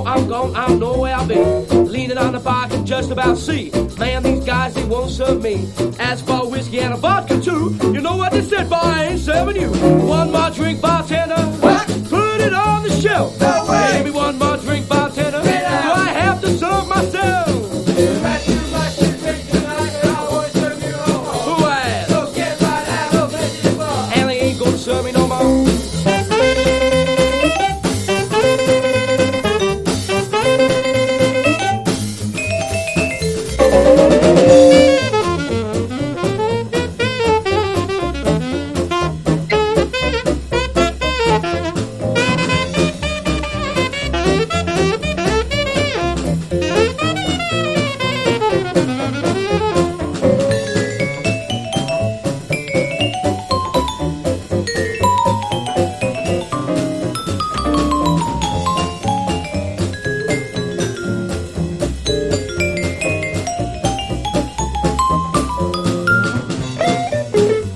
know I'm gone, I don't know where I've been. Leaning on the bar, can just about see. Man, these guys, they won't serve me. As for whiskey and a vodka too, you know what they said, boy, I ain't serving you. One more drink, bartender. What? Put it on the shelf. No way. Give me one more drink,